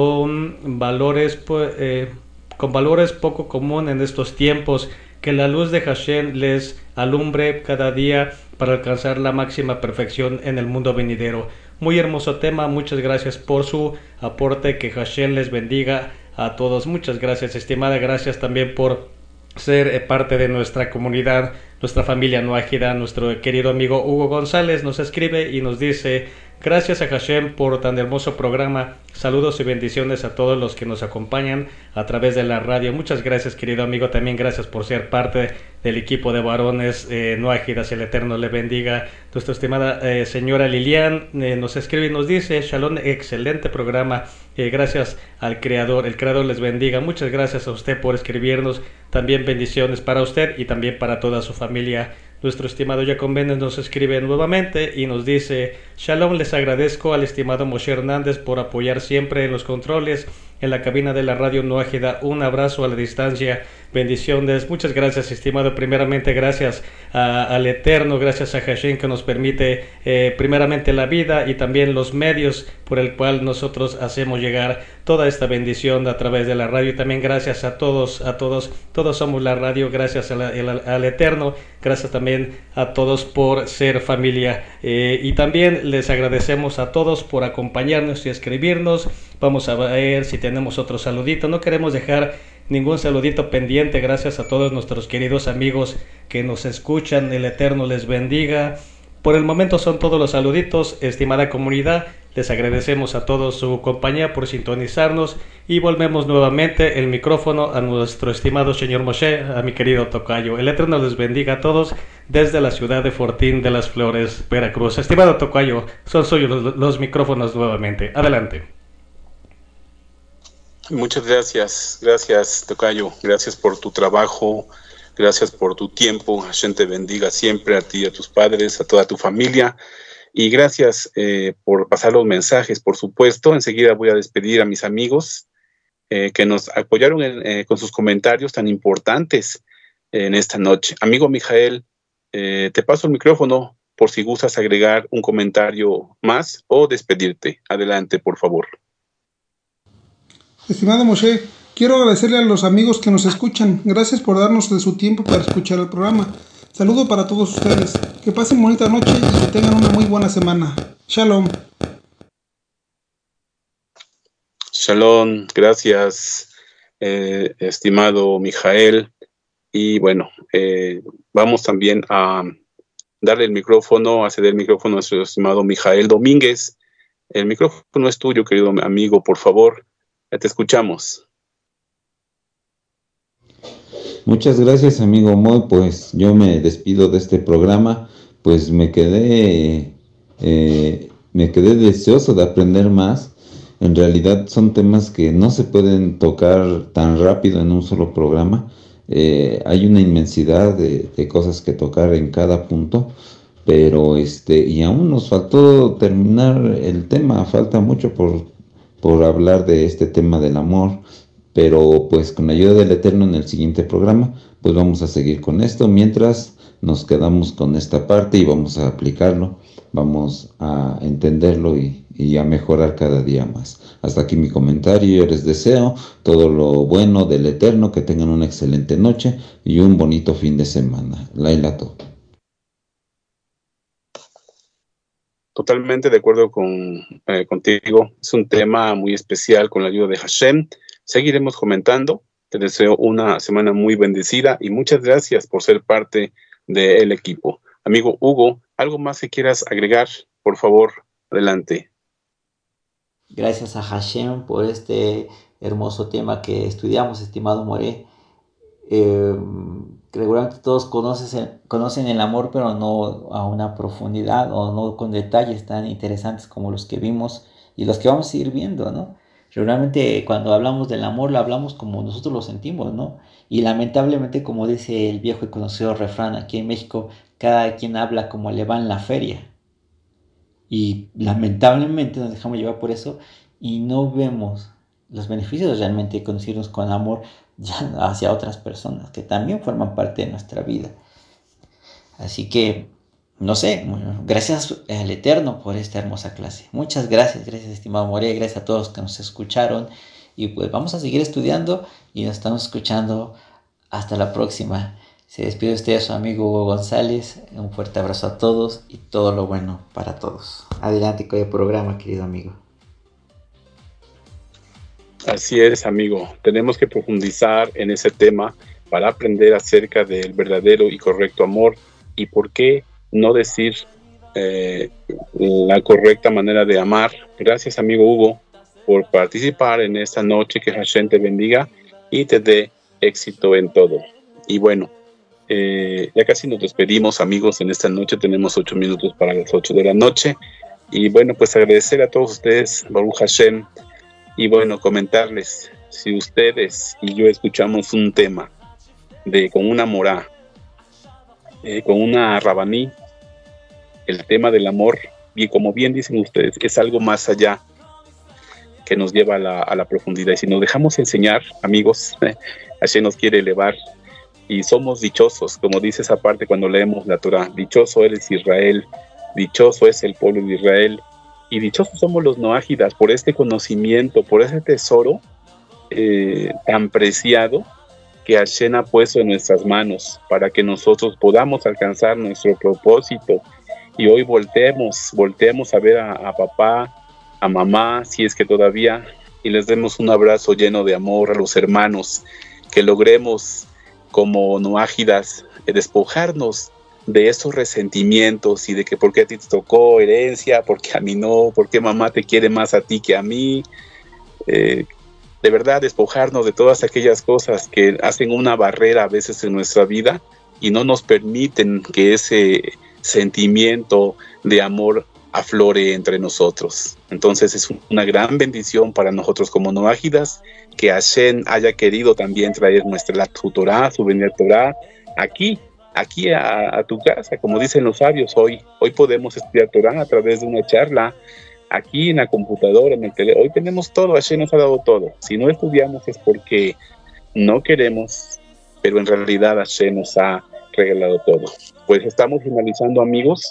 con valores eh, con valores poco común en estos tiempos, que la luz de Hashem les alumbre cada día para alcanzar la máxima perfección en el mundo venidero. Muy hermoso tema, muchas gracias por su aporte, que Hashem les bendiga a todos. Muchas gracias, estimada, gracias también por ser parte de nuestra comunidad, nuestra familia no ágida. Nuestro querido amigo Hugo González nos escribe y nos dice: Gracias a Hashem por tan hermoso programa. Saludos y bendiciones a todos los que nos acompañan a través de la radio. Muchas gracias, querido amigo. También gracias por ser parte del equipo de varones eh, no ágidas. El Eterno le bendiga. Nuestra estimada eh, señora Lilian eh, nos escribe y nos dice: Shalom, excelente programa. Eh, gracias al Creador. El Creador les bendiga. Muchas gracias a usted por escribirnos. También bendiciones para usted y también para toda su familia. Nuestro estimado Jacob Méndez nos escribe nuevamente y nos dice: Shalom, les agradezco al estimado Moshe Hernández por apoyar siempre en los controles en la cabina de la radio no ágida. Un abrazo a la distancia, bendiciones. Muchas gracias, estimado. Primeramente gracias a, al Eterno, gracias a Hashem que nos permite eh, primeramente la vida y también los medios por el cual nosotros hacemos llegar toda esta bendición a través de la radio. Y también gracias a todos, a todos, todos somos la radio, gracias a la, el, al Eterno, gracias también a todos por ser familia. Eh, y también les agradecemos a todos por acompañarnos y escribirnos. Vamos a ver si tenemos otro saludito. No queremos dejar ningún saludito pendiente. Gracias a todos nuestros queridos amigos que nos escuchan. El Eterno les bendiga. Por el momento son todos los saluditos, estimada comunidad. Les agradecemos a todos su compañía por sintonizarnos y volvemos nuevamente el micrófono a nuestro estimado señor Moshe, a mi querido tocayo. El Eterno les bendiga a todos desde la ciudad de Fortín de las Flores, Veracruz. Estimado tocayo, son suyos los, los micrófonos nuevamente. Adelante. Muchas gracias, gracias tocayo, gracias por tu trabajo, gracias por tu tiempo. Hashem te bendiga siempre, a ti, a tus padres, a toda tu familia, y gracias eh, por pasar los mensajes, por supuesto. Enseguida voy a despedir a mis amigos eh, que nos apoyaron en, eh, con sus comentarios tan importantes en esta noche. Amigo Mijael, eh, te paso el micrófono por si gustas agregar un comentario más o despedirte. Adelante, por favor. Estimado Moshe, quiero agradecerle a los amigos que nos escuchan. Gracias por darnos de su tiempo para escuchar el programa. Saludo para todos ustedes. Que pasen bonita noche y que tengan una muy buena semana. Shalom. Shalom, gracias, eh, estimado Mijael. Y bueno, eh, vamos también a darle el micrófono, a ceder el micrófono a nuestro estimado Mijael Domínguez. El micrófono es tuyo, querido amigo, por favor. Ya te escuchamos. Muchas gracias, amigo Moy. Pues yo me despido de este programa. Pues me quedé, eh, me quedé deseoso de aprender más. En realidad son temas que no se pueden tocar tan rápido en un solo programa. Eh, hay una inmensidad de, de cosas que tocar en cada punto. Pero este, y aún nos faltó terminar el tema. Falta mucho por por hablar de este tema del amor, pero pues con la ayuda del Eterno en el siguiente programa, pues vamos a seguir con esto, mientras nos quedamos con esta parte y vamos a aplicarlo, vamos a entenderlo y, y a mejorar cada día más. Hasta aquí mi comentario. Yo les deseo todo lo bueno del Eterno, que tengan una excelente noche y un bonito fin de semana. Laila Tov. Totalmente de acuerdo con, eh, contigo. Es un tema muy especial con la ayuda de Hashem. Seguiremos comentando. Te deseo una semana muy bendecida y muchas gracias por ser parte del equipo. Amigo Hugo, ¿algo más que quieras agregar? Por favor, adelante. Gracias a Hashem por este hermoso tema que estudiamos, estimado More. Eh, Regularmente todos conocen, conocen el amor, pero no a una profundidad o no con detalles tan interesantes como los que vimos y los que vamos a ir viendo, ¿no? Regularmente cuando hablamos del amor lo hablamos como nosotros lo sentimos, ¿no? Y lamentablemente, como dice el viejo y conocido refrán aquí en México, cada quien habla como le va en la feria. Y lamentablemente nos dejamos llevar por eso y no vemos los beneficios realmente de conducirnos con amor ya hacia otras personas que también forman parte de nuestra vida. Así que, no sé, gracias al Eterno por esta hermosa clase. Muchas gracias, gracias estimado More, gracias a todos que nos escucharon y pues vamos a seguir estudiando y nos estamos escuchando hasta la próxima. Se despide usted su amigo Hugo González, un fuerte abrazo a todos y todo lo bueno para todos. Adelante con el programa, querido amigo. Así es, amigo. Tenemos que profundizar en ese tema para aprender acerca del verdadero y correcto amor y por qué no decir eh, la correcta manera de amar. Gracias, amigo Hugo, por participar en esta noche. Que Hashem te bendiga y te dé éxito en todo. Y bueno, eh, ya casi nos despedimos, amigos. En esta noche tenemos ocho minutos para las ocho de la noche. Y bueno, pues agradecer a todos ustedes, Baruch Hashem. Y bueno, comentarles, si ustedes y yo escuchamos un tema de con una morá, eh, con una rabaní, el tema del amor, y como bien dicen ustedes, es algo más allá que nos lleva a la, a la profundidad. Y si nos dejamos enseñar, amigos, eh, Hashem nos quiere elevar y somos dichosos, como dice esa parte cuando leemos la Torah. Dichoso eres Israel, dichoso es el pueblo de Israel, y dichosos somos los noágidas por este conocimiento, por ese tesoro eh, tan preciado que Hashem ha puesto en nuestras manos para que nosotros podamos alcanzar nuestro propósito. Y hoy volteemos, volteemos a ver a, a papá, a mamá, si es que todavía, y les demos un abrazo lleno de amor a los hermanos, que logremos como noágidas eh, despojarnos de esos resentimientos y de que por qué a ti te tocó herencia, por qué a mí no, por qué mamá te quiere más a ti que a mí. Eh, de verdad, despojarnos de todas aquellas cosas que hacen una barrera a veces en nuestra vida y no nos permiten que ese sentimiento de amor aflore entre nosotros. Entonces es una gran bendición para nosotros como noágidas que Hashem haya querido también traer nuestra la Torah, su Bnei Torah, aquí, aquí a, a tu casa, como dicen los sabios. Hoy, hoy podemos estudiar Torah a través de una charla, aquí en la computadora, en el teléfono. Hoy tenemos todo, Hashem nos ha dado todo. Si no estudiamos es porque no queremos, pero en realidad Hashem nos ha regalado todo. Pues estamos finalizando, amigos,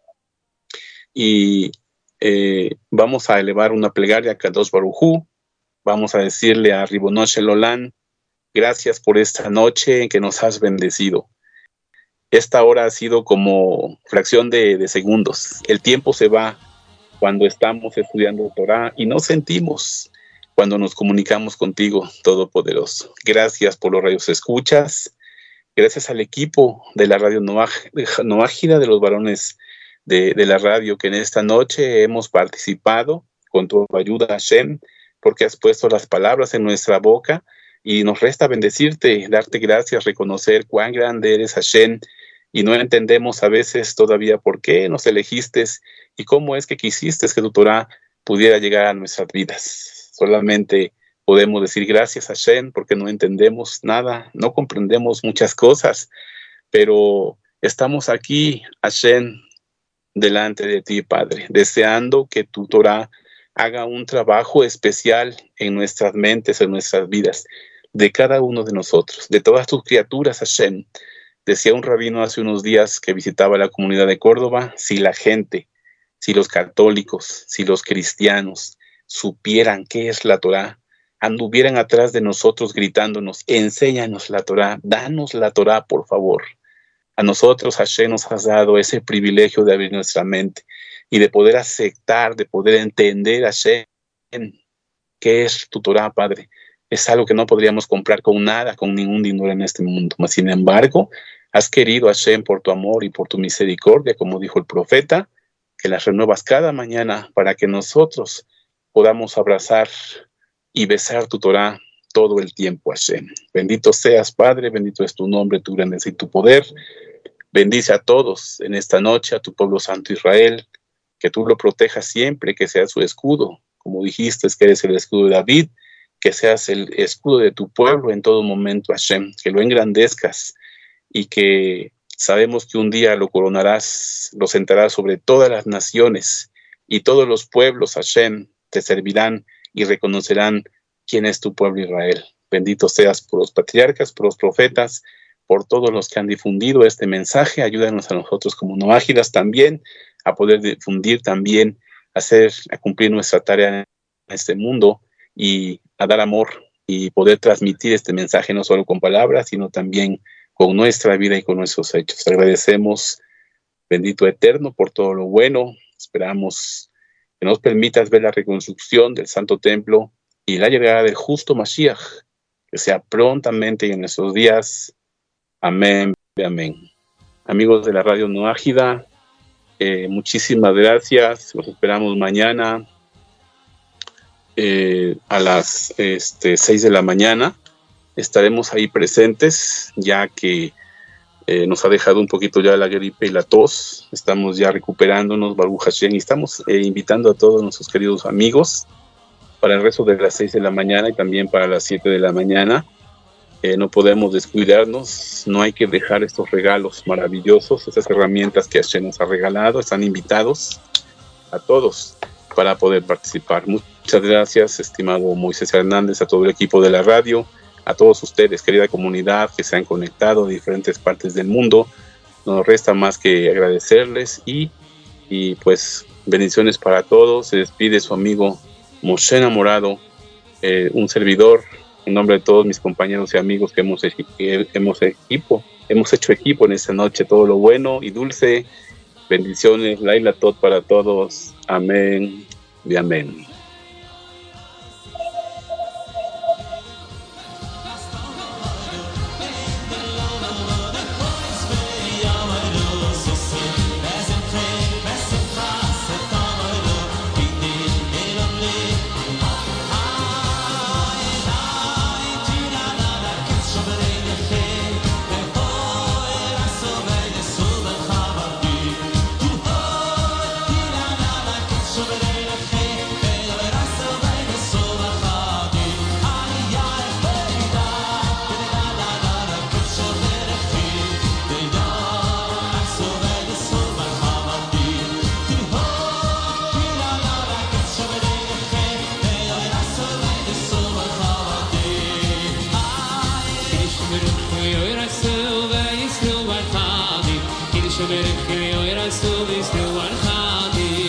y eh, vamos a elevar una plegaria a Kadosh Baruj Hu. Vamos a decirle a Ribono Shel Olam, gracias por esta noche en que nos has bendecido. Esta hora ha sido como fracción de, de segundos. El tiempo se va cuando estamos estudiando Torah y no sentimos cuando nos comunicamos contigo, Todopoderoso. Gracias por los radios escuchas. Gracias al equipo de la radio Noágida, de los varones de, de la radio, que en esta noche hemos participado con tu ayuda, Hashem, porque has puesto las palabras en nuestra boca y nos resta bendecirte, darte gracias, reconocer cuán grande eres, Hashem, y no entendemos a veces todavía por qué nos elegiste y cómo es que quisiste que tu Torah pudiera llegar a nuestras vidas. Solamente podemos decir gracias, Hashem, porque no entendemos nada, no comprendemos muchas cosas, pero estamos aquí, Hashem, delante de ti, Padre, deseando que tu Torah haga un trabajo especial en nuestras mentes, en nuestras vidas, de cada uno de nosotros, de todas tus criaturas, Hashem. Decía un rabino hace unos días que visitaba la comunidad de Córdoba, si la gente, si los católicos, si los cristianos supieran qué es la Torah, anduvieran atrás de nosotros gritándonos, enséñanos la Torah, danos la Torah, por favor. A nosotros, Hashem, nos has dado ese privilegio de abrir nuestra mente y de poder aceptar, de poder entender, Hashem, qué es tu Torah, Padre. Es algo que no podríamos comprar con nada, con ningún dinero en este mundo. Mas, sin embargo, has querido, Hashem, por tu amor y por tu misericordia, como dijo el profeta, que las renuevas cada mañana para que nosotros podamos abrazar y besar tu Torah todo el tiempo, Hashem. Bendito seas, Padre, bendito es tu nombre, tu grandeza y tu poder. Bendice a todos en esta noche, a tu pueblo santo Israel, que tú lo protejas siempre, que seas su escudo, como dijiste, que eres el escudo de David, que seas el escudo de tu pueblo en todo momento, Hashem, que lo engrandezcas y que sabemos que un día lo coronarás, lo sentarás sobre todas las naciones y todos los pueblos, Hashem, te servirán y reconocerán quién es tu pueblo Israel. Bendito seas por los patriarcas, por los profetas, por todos los que han difundido este mensaje. Ayúdanos a nosotros como noágidas también a poder difundir también, a hacer, a cumplir nuestra tarea en este mundo y a dar amor y poder transmitir este mensaje no solo con palabras, sino también con nuestra vida y con nuestros hechos. Agradecemos, bendito Eterno, por todo lo bueno. Esperamos que nos permitas ver la reconstrucción del Santo Templo y la llegada del justo Mashiach, que sea prontamente en nuestros días. Amén, amén. Amigos de la Radio Noágida, Eh, muchísimas gracias, los esperamos mañana eh, a las este, seis de la mañana. Estaremos ahí presentes, ya que eh, nos ha dejado un poquito ya la gripe y la tos. Estamos ya recuperándonos, Baruch Hashem, y estamos eh, invitando a todos nuestros queridos amigos para el resto de las seis de la mañana y también para las siete de la mañana. Eh, no podemos descuidarnos, no hay que dejar estos regalos maravillosos, estas herramientas que Hashem nos ha regalado. Están invitados a todos para poder participar. Muchas gracias, estimado Moisés Hernández, a todo el equipo de la radio, a todos ustedes, querida comunidad, que se han conectado de diferentes partes del mundo. No nos resta más que agradecerles y, y pues bendiciones para todos. Se despide su amigo Moshe Morado, eh, un servidor, en nombre de todos mis compañeros y amigos que hemos, que hemos, equipo, hemos hecho equipo en esta noche. Todo lo bueno y dulce. Bendiciones, Laila Tot para todos. Amén y amén.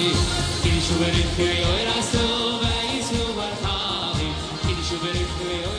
Yo